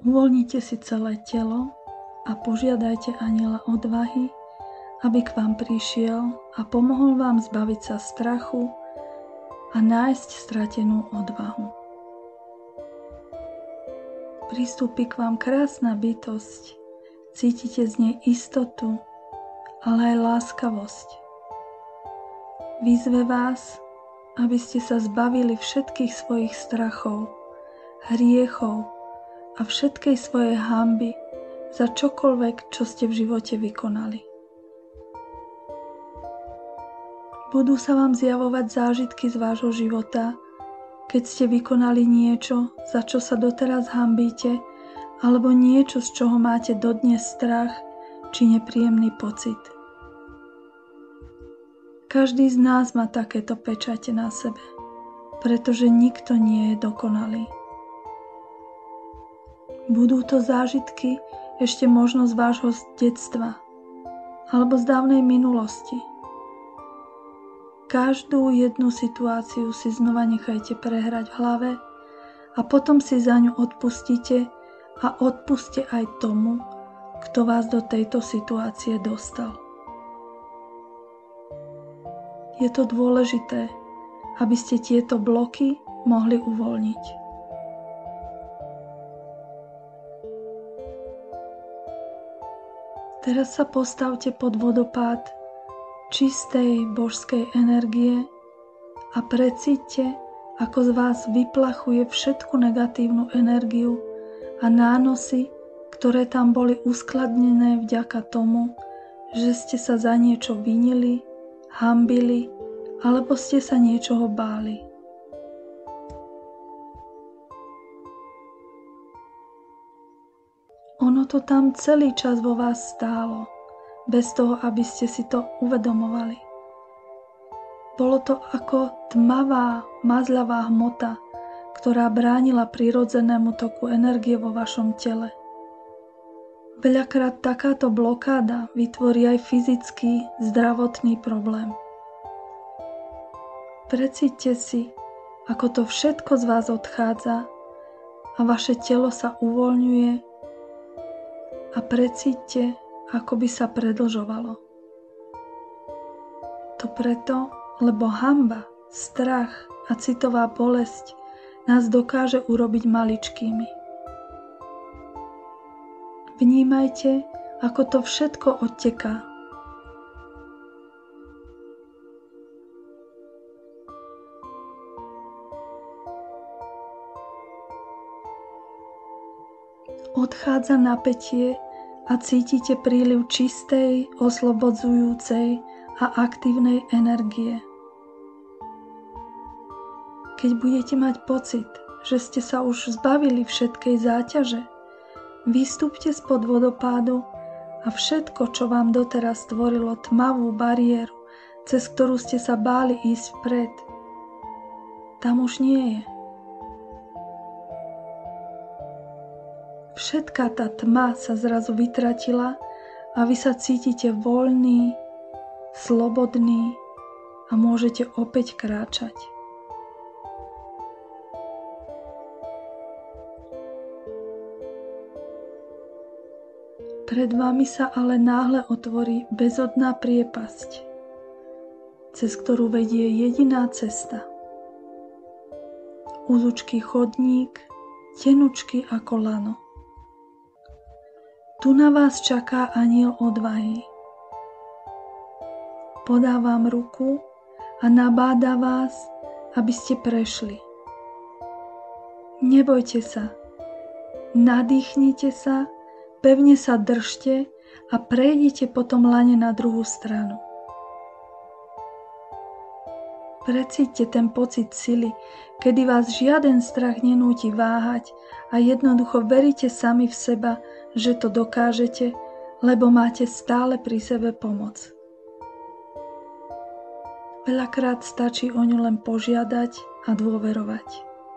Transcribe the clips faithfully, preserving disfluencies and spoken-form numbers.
Uvoľnite si celé telo a požiadajte anjela odvahy, aby k vám prišiel a pomohol vám zbaviť sa strachu a nájsť stratenú odvahu. Pristúpi k vám krásna bytosť, cítite z nej istotu, ale aj láskavosť. Vyzve vás, aby ste sa zbavili všetkých svojich strachov, hriechov a všetkej svojej hanby za čokoľvek, čo ste v živote vykonali. Budú sa vám zjavovať zážitky z vášho života, keď ste vykonali niečo, za čo sa doteraz hanbíte, alebo niečo, z čoho máte dodnes strach či nepríjemný pocit. Každý z nás má takéto pečate na sebe, pretože nikto nie je dokonalý. Budú to zážitky ešte možno z vášho detstva alebo z dávnej minulosti. Každú jednu situáciu si znova nechajte prehrať v hlave a potom si za ňu odpustíte a odpuste aj tomu, kto vás do tejto situácie dostal. Je to dôležité, aby ste tieto bloky mohli uvoľniť. Teraz sa postavte pod vodopád čistej božskej energie a precíťte, ako z vás vyplachuje všetku negatívnu energiu a nánosy, ktoré tam boli uskladnené vďaka tomu, že ste sa za niečo vinili, hanbili alebo ste sa niečoho báli. Ono to tam celý čas vo vás stálo, bez toho, aby ste si to uvedomovali. Bolo to ako tmavá, mazľavá hmota, ktorá bránila prirodzenému toku energie vo vašom tele. Veľakrát takáto blokáda vytvorí aj fyzický, zdravotný problém. Precíťte si, ako to všetko z vás odchádza a vaše telo sa uvoľňuje a precíťte, ako by sa predlžovalo. To preto, lebo hanba, strach a citová bolesť nás dokáže urobiť maličkými. Vnímajte, ako to všetko odteká. Odchádza napätie a cítite príliv čistej, oslobodzujúcej a aktívnej energie. Keď budete mať pocit, že ste sa už zbavili všetkej záťaže, vystúpte spod vodopádu a všetko, čo vám doteraz stvorilo tmavú bariéru, cez ktorú ste sa báli ísť vpred, tam už nie je. Všetká tá tma sa zrazu vytratila a vy sa cítite voľný, slobodný a môžete opäť kráčať. Pred vami sa ale náhle otvorí bezodná priepasť, cez ktorú vedie jediná cesta. Úzučký chodník, tenučký ako lano. Tu na vás čaká anjel odvahy. Podá vám ruku a nabáda vás, aby ste prešli. Nebojte sa, nadýchnite sa, pevne sa držte a prejdite potom lane na druhú stranu. Precíťte ten pocit sily, kedy vás žiaden strach nenúti váhať a jednoducho veríte sami v seba, že to dokážete, lebo máte stále pri sebe pomoc. Veľakrát stačí o ňu len požiadať a dôverovať.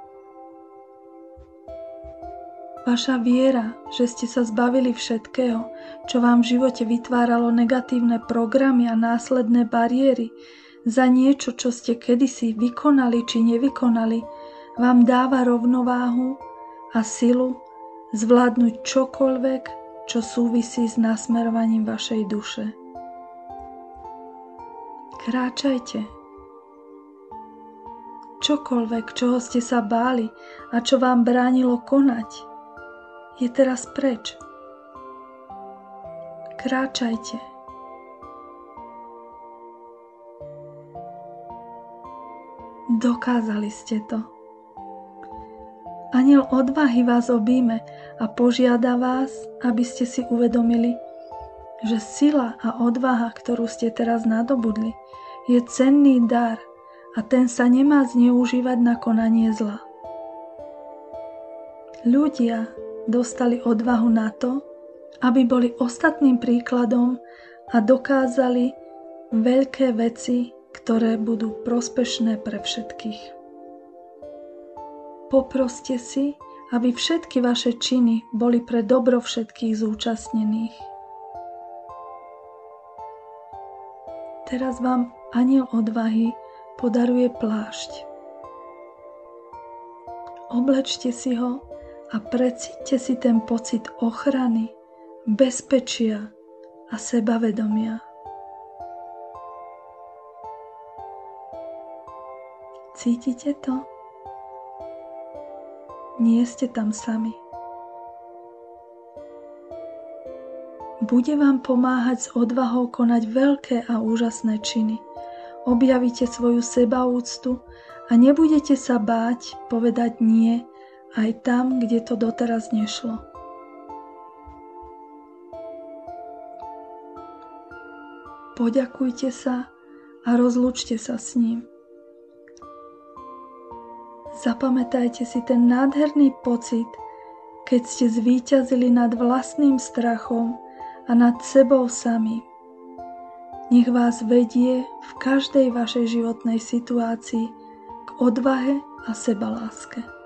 Vaša viera, že ste sa zbavili všetkého, čo vám v živote vytváralo negatívne programy a následné bariéry, za niečo, čo ste kedysi vykonali či nevykonali, vám dáva rovnováhu a silu, zvládnuť čokoľvek, čo súvisí s nasmerovaním vašej duše. Kráčajte. Čokoľvek, čoho ste sa báli a čo vám bránilo konať, je teraz preč. Kráčajte. Dokázali ste to. Anjel odvahy vás obíme a požiada vás, aby ste si uvedomili, že sila a odvaha, ktorú ste teraz nadobudli, je cenný dar a ten sa nemá zneužívať na konanie zla. Ľudia dostali odvahu na to, aby boli ostatným príkladom a dokázali veľké veci, ktoré budú prospešné pre všetkých. Poproste si, aby všetky vaše činy boli pre dobro všetkých zúčastnených. Teraz vám anjel odvahy podaruje plášť. Oblečte si ho a precíťte si ten pocit ochrany, bezpečia a sebavedomia. Cítite to? Nie ste tam sami. Bude vám pomáhať s odvahou konať veľké a úžasné činy. Objavíte svoju sebaúctu a nebudete sa báť povedať nie aj tam, kde to doteraz nešlo. Poďakujte sa a rozlúčte sa s ním. Zapamätajte si ten nádherný pocit, keď ste zvíťazili nad vlastným strachom a nad sebou samým. Nech vás vedie v každej vašej životnej situácii k odvahe a sebaláske.